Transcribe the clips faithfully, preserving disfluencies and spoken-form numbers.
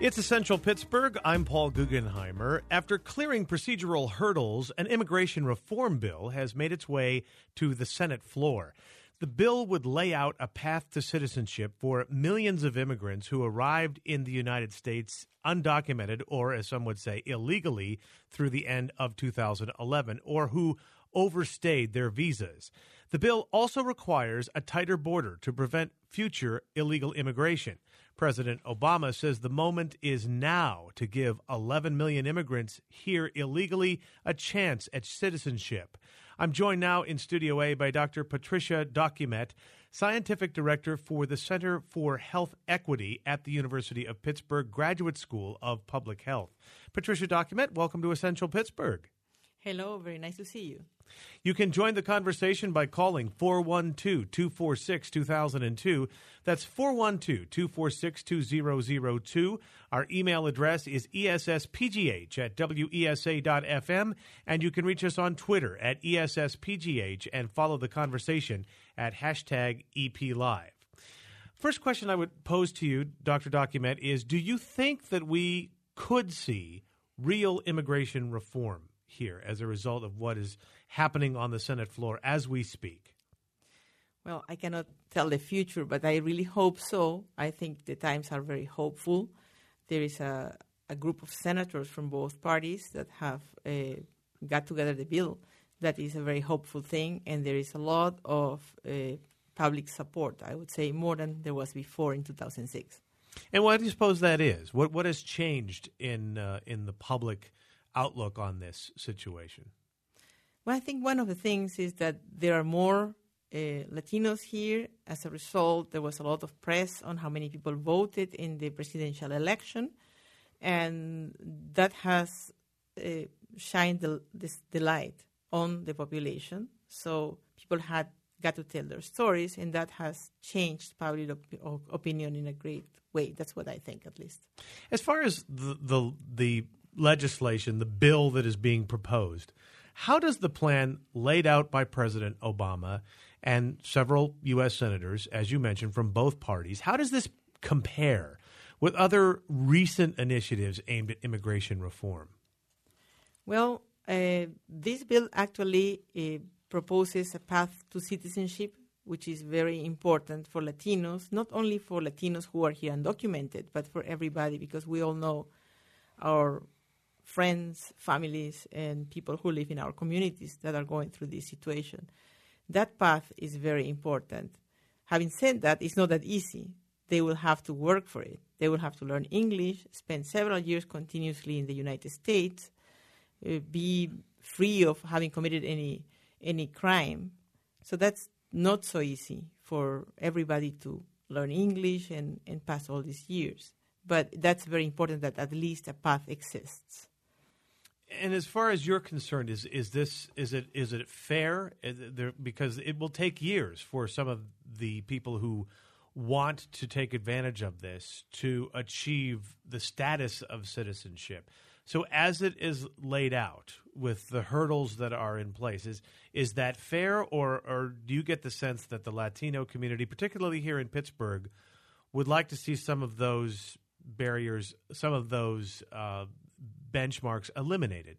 It's Essential Pittsburgh. I'm Paul Guggenheimer. After clearing procedural hurdles, an immigration reform bill has made its way to the Senate floor. The bill would lay out a path to citizenship for millions of immigrants who arrived in the United States undocumented, or as some would say, illegally, through the end of two thousand eleven, or who overstayed their visas. The bill also requires a tighter border to prevent future illegal immigration. President Obama says the moment is now to give eleven million immigrants here illegally a chance at citizenship. I'm joined now in Studio A by Doctor Patricia Document, Scientific Director for the Center for Health Equity at the University of Pittsburgh Graduate School of Public Health. Patricia Document, welcome to Essential Pittsburgh. Hello, very nice to see you. You can join the conversation by calling four one two, two four six, two thousand two. That's four one two, two four six, two zero zero two. Our email address is E S S P G H at W E S A dot F M, and you can reach us on Twitter at E S S P G H and follow the conversation at hashtag E P Live. First question I would pose to you, Doctor Document, is do you think that we could see real immigration reform here as a result of what is happening on the Senate floor as we speak? Well, I cannot tell the future, but I really hope so. I think the times are very hopeful. There is a, a group of senators from both parties that have uh, got together the bill. That is a very hopeful thing, and there is a lot of uh, public support, I would say, more than there was before in two thousand six. And what do you suppose that is? What what has changed in uh, in the public outlook on this situation? Well, I think one of the things is that there are more uh, Latinos here. As a result, there was a lot of press on how many people voted in the presidential election, and that has uh, shined the, this, the light on the population. So people had got to tell their stories, and that has changed public op- opinion in a great way. That's what I think, at least. As far as the the, the legislation, the bill that is being proposed, how does the plan laid out by President Obama and several U S senators, as you mentioned, from both parties, how does this compare with other recent initiatives aimed at immigration reform? Well, uh, this bill actually uh, proposes a path to citizenship, which is very important for Latinos, not only for Latinos who are here undocumented, but for everybody, because we all know our friends, families, and people who live in our communities that are going through this situation. That path is very important. Having said that, it's not that easy. They will have to work for it. They will have to learn English, spend several years continuously in the United States, uh, be free of having committed any any crime. So that's not so easy for everybody to learn English and, and pass all these years. But that's very important that at least a path exists. And as far as you're concerned, is is this is it is it fair? Is it there, because it will take years for some of the people who want to take advantage of this to achieve the status of citizenship. So as it is laid out with the hurdles that are in place, is is that fair, or or do you get the sense that the Latino community, particularly here in Pittsburgh, would like to see some of those barriers, some of those uh, benchmarks eliminated?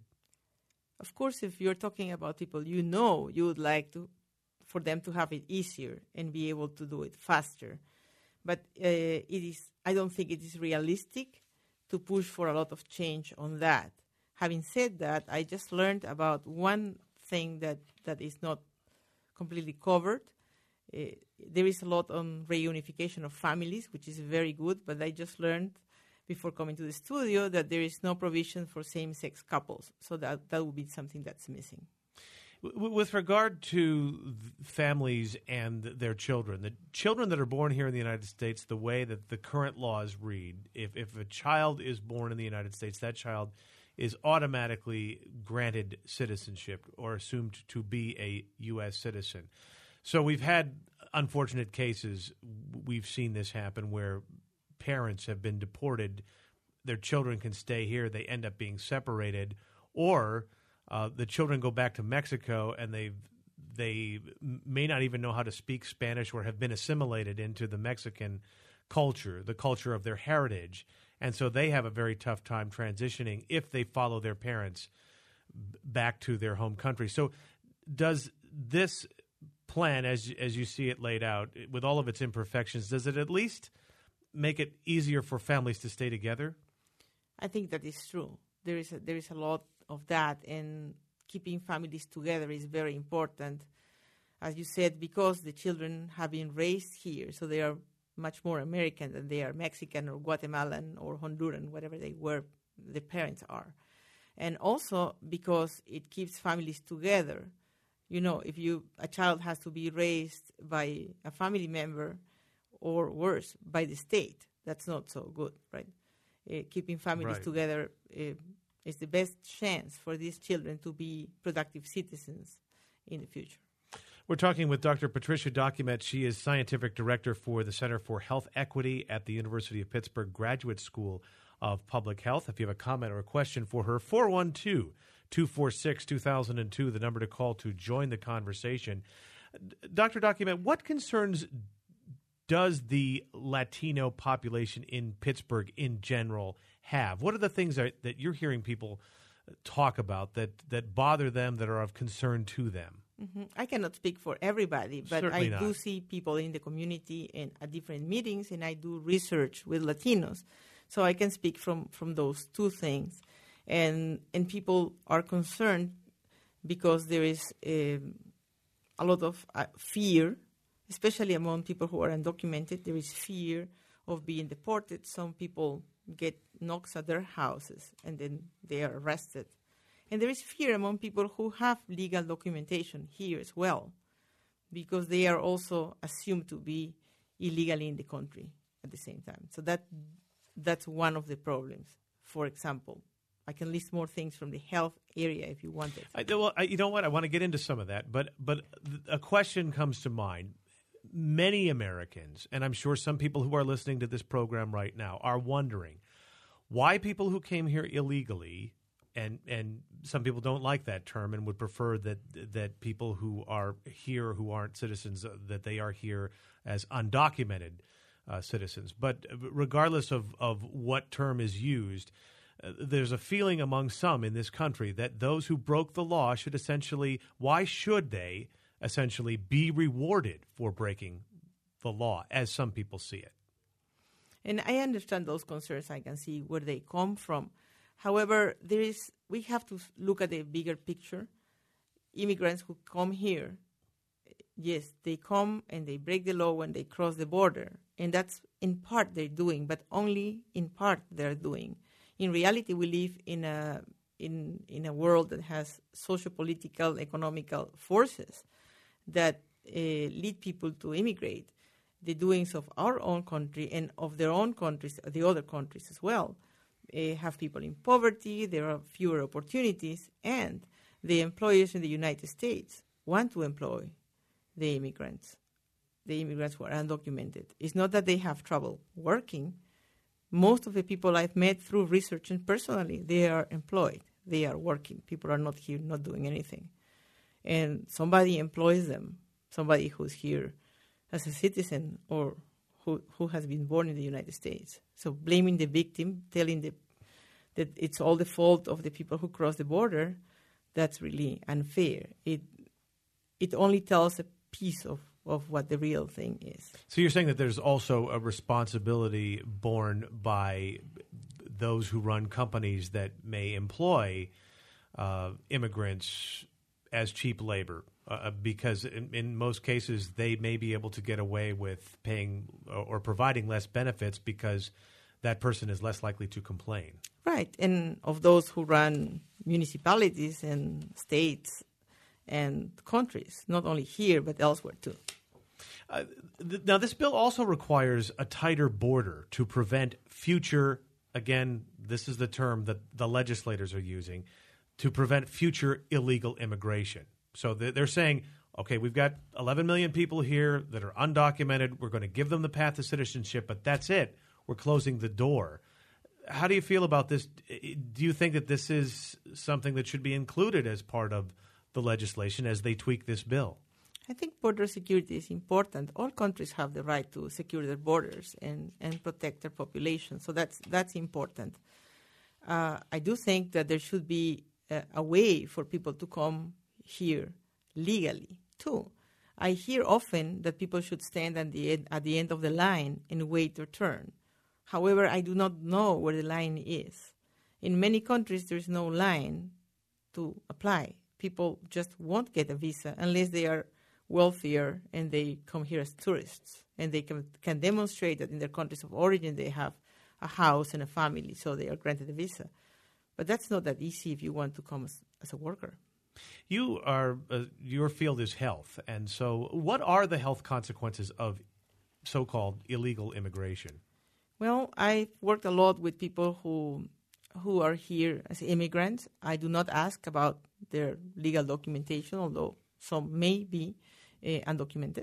Of course, if you're talking about people you know, you would like to, for them to have it easier and be able to do it faster. But uh, it is, I don't think it is realistic to push for a lot of change on that. Having said that, I just learned about one thing that, that is not completely covered. Uh, there is a lot on reunification of families, which is very good, but I just learned before coming to the studio that there is no provision for same-sex couples. So that, that would be something that's missing. With regard to families and their children, the children that are born here in the United States, the way that the current laws read, if, if a child is born in the United States, that child is automatically granted citizenship or assumed to be a U S citizen. So we've had unfortunate cases. We've seen this happen where parents have been deported. Their children can stay here. They end up being separated, or uh, the children go back to Mexico and they they may not even know how to speak Spanish or have been assimilated into the Mexican culture, the culture of their heritage, And so they have a very tough time transitioning if they follow their parents b- back to their home country. So does this plan, as as you see it laid out, with all of its imperfections, does it at least make it easier for families to stay together? I think that is true. There is a, there is a lot of that, and keeping families together is very important. As you said, because the children have been raised here, so they are much more American than they are Mexican or Guatemalan or Honduran, whatever they were, the parents are. And also because it keeps families together. You know, if you a child has to be raised by a family member, or worse, by the state, that's not so good, right? Uh, keeping families Right. together uh, is the best chance for these children to be productive citizens in the future. We're talking with Doctor Patricia Document. She is Scientific Director for the Center for Health Equity at the University of Pittsburgh Graduate School of Public Health. If you have a comment or a question for her, four one two, two four six, two thousand two, the number to call to join the conversation. Doctor Document, what concerns does the Latino population in Pittsburgh in general have? What are the things that, that you're hearing people talk about that, that bother them, that are of concern to them? Mm-hmm. I cannot speak for everybody, but Certainly I not. do see people in the community and at different meetings, and I do research with Latinos. So I can speak from, from those two things. And and people are concerned because there is a, a lot of uh, fear, especially among people who are undocumented. There is fear of being deported. Some people get knocks at their houses, and then they are arrested. And there is fear among people who have legal documentation here as well, because they are also assumed to be illegally in the country at the same time. So that that's one of the problems. For example, I can list more things from the health area if you wanted. I, well, I, you know what? I want to get into some of that, but but th- a question comes to mind. Many Americans, and I'm sure some people who are listening to this program right now, are wondering why people who came here illegally, and and some people don't like that term and would prefer that that people who are here who aren't citizens, uh, that they are here as undocumented uh, citizens. But regardless of, of what term is used, uh, there's a feeling among some in this country that those who broke the law should essentially, why should they essentially be rewarded for breaking the law, as some people see it? And I understand those concerns. I can see where they come from. However, there is we have to look at the bigger picture. Immigrants who come here, yes, they come and they break the law when they cross the border. And that's in part they're doing, but only in part they're doing. In reality, we live in a in in a world that has socio-political, economical forces that uh, lead people to immigrate. The doings of our own country and of their own countries, the other countries as well, uh, have people in poverty, there are fewer opportunities, and the employers in the United States want to employ the immigrants, the immigrants who are undocumented. It's not that they have trouble working. Most of the people I've met through research and personally, they are employed. They are working. People are not here, not doing anything. And somebody employs them, somebody who's here as a citizen or who, who has been born in the United States. So blaming the victim, telling the, that it's all the fault of the people who cross the border, that's really unfair. It it only tells a piece of, of what the real thing is. So you're saying that there's also a responsibility borne by those who run companies that may employ uh, immigrants as cheap labor, uh, because in, in most cases they may be able to get away with paying or, or providing less benefits because that person is less likely to complain. Right, and of those who run municipalities and states and countries, not only here but elsewhere too. Uh, th- now, this bill also requires a tighter border to prevent future, again, this is the term that the legislators are using, to prevent future illegal immigration. So they're saying, okay, we've got eleven million people here that are undocumented. We're going to give them the path to citizenship, but that's it. We're closing the door. How do you feel about this? Do you think that this is something that should be included as part of the legislation as they tweak this bill? I think border security is important. All countries have the right to secure their borders and, and protect their population, so that's that's important. Uh, I do think that there should be a, a way for people to come here legally, too. I hear often that people should stand at the end, at the end of the line and wait their turn. However, I do not know where the line is. In many countries, there is no line to apply. People just won't get a visa unless they are wealthier and they come here as tourists, and they can, can demonstrate that in their countries of origin they have a house and a family, so they are granted a visa. But that's not that easy if you want to come as, as a worker. You are uh, your field is health, and so what are the health consequences of so-called illegal immigration? Well, I've worked a lot with people who who are here as immigrants. I do not ask about their legal documentation, although some may be uh, undocumented.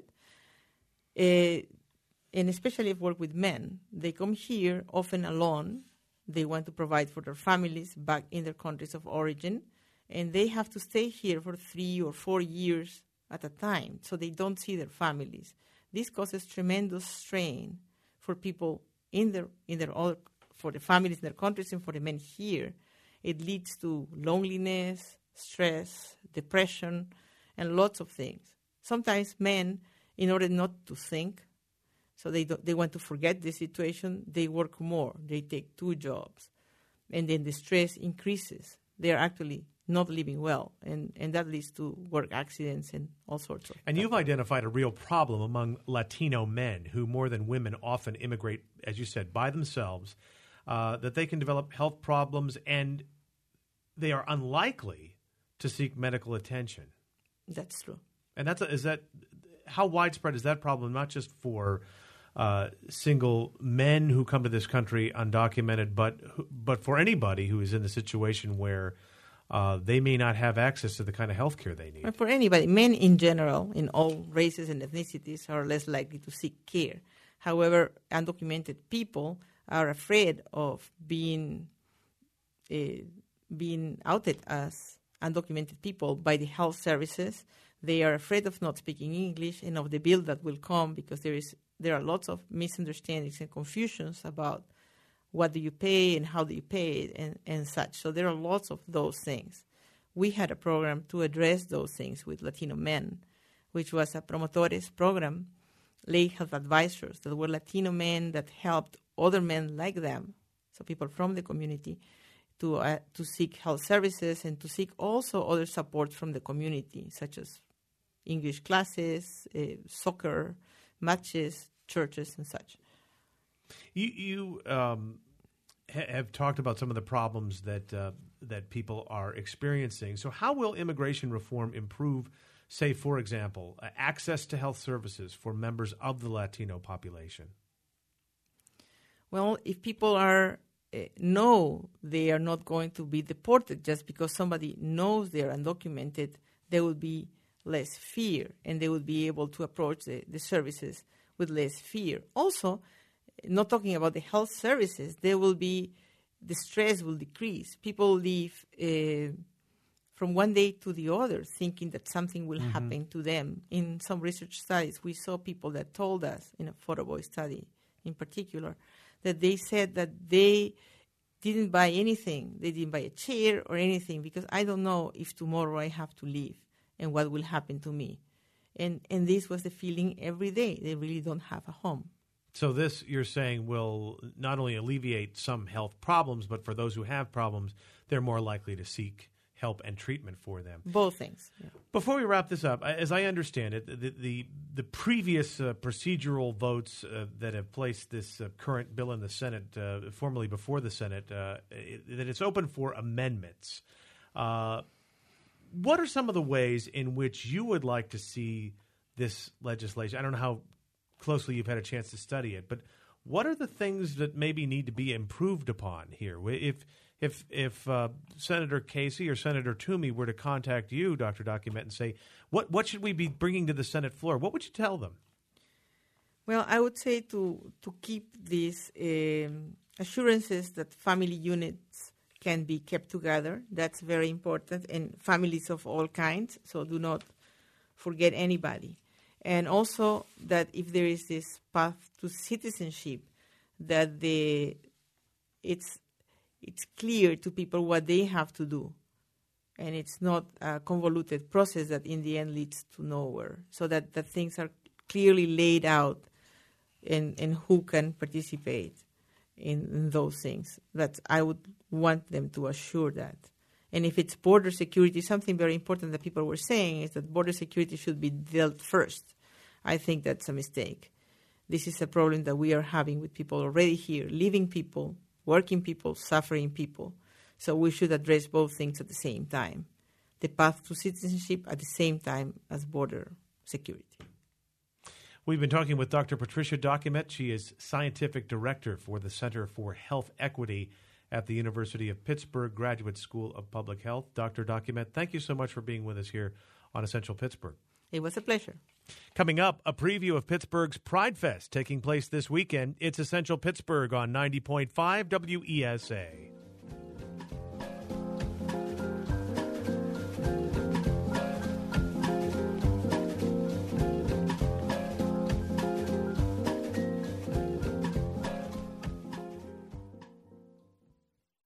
Uh, and especially I've worked with men. They come here often alone. They want to provide for their families back in their countries of origin, and they have to stay here for three or four years at a time, so they don't see their families. This causes tremendous strain for people in their in their other, for the families in their countries and for the men here. It leads to loneliness, stress, depression, and lots of things. Sometimes men, in order not to think, so they don't, they want to forget the situation, they work more. They take two jobs, and then the stress increases. They are actually not living well, and, and that leads to work accidents and all sorts of And stuff. you've identified a real problem among Latino men who, more than women, often immigrate, as you said, by themselves, uh, that they can develop health problems and they are unlikely to seek medical attention. That's true. And that's a, is that how widespread is that problem? Not just for uh, single men who come to this country undocumented, but but for anybody who is in the situation where uh, they may not have access to the kind of health care they need. But for anybody, men in general, in all races and ethnicities, are less likely to seek care. However, undocumented people are afraid of being uh, being outed as undocumented people by the health services. They are afraid of not speaking English and of the bill that will come, because there is there are lots of misunderstandings and confusions about what do you pay and how do you pay it and, and such. So there are lots of those things. We had a program to address those things with Latino men, which was a promotores program, lay health advisors that were Latino men that helped other men like them, so people from the community, to uh, to seek health services and to seek also other support from the community, such as English classes, uh, soccer matches, churches, and such. You, you um, ha- have talked about some of the problems that uh, that people are experiencing. So how will immigration reform improve, say, for example, uh, access to health services for members of the Latino population? Well, if people are uh, know they are not going to be deported just because somebody knows they are undocumented, there will be less fear, and they will be able to approach the, the services with less fear. Also, not talking about the health services, there will be, the stress will decrease. People live uh, from one day to the other thinking that something will mm-hmm. happen to them. In some research studies, we saw people that told us, in a photo boy study in particular, that they said that they didn't buy anything. They didn't buy a chair or anything because I don't know if tomorrow I have to leave and what will happen to me. And and this was the feeling every day. They really don't have a home. So this, you're saying, will not only alleviate some health problems, but for those who have problems, they're more likely to seek help and treatment for them. Both things. Yeah. Before we wrap this up, as I understand it, the the, the previous uh, procedural votes uh, that have placed this uh, current bill in the Senate, uh, formerly before the Senate, uh, it, that it's open for amendments. Uh, what are some of the ways in which you would like to see this legislation? I don't know how closely you've had a chance to study it, but what are the things that maybe need to be improved upon here? If if if uh, Senator Casey or Senator Toomey were to contact you, Doctor Document, and say, what what should we be bringing to the Senate floor, what would you tell them? Well, I would say to to keep these um, assurances that family units can be kept together. That's very important, and families of all kinds. So do not forget anybody. And also that if there is this path to citizenship, that the it's it's clear to people what they have to do. And it's not a convoluted process that in the end leads to nowhere. So that, that things are clearly laid out and, and who can participate in, in those things. That I would want them to assure that. And if it's border security, something very important that people were saying is that border security should be dealt first. I think that's a mistake. This is a problem that we are having with people already here, living people, working people, suffering people. So we should address both things at the same time. The path to citizenship at the same time as border security. We've been talking with Doctor Patricia Document. She is Scientific Director for the Center for Health Equity at the University of Pittsburgh Graduate School of Public Health. Doctor Document, thank you so much for being with us here on Essential Pittsburgh. It was a pleasure. Coming up, a preview of Pittsburgh's Pride Fest taking place this weekend. It's Essential Pittsburgh on ninety point five W E S A.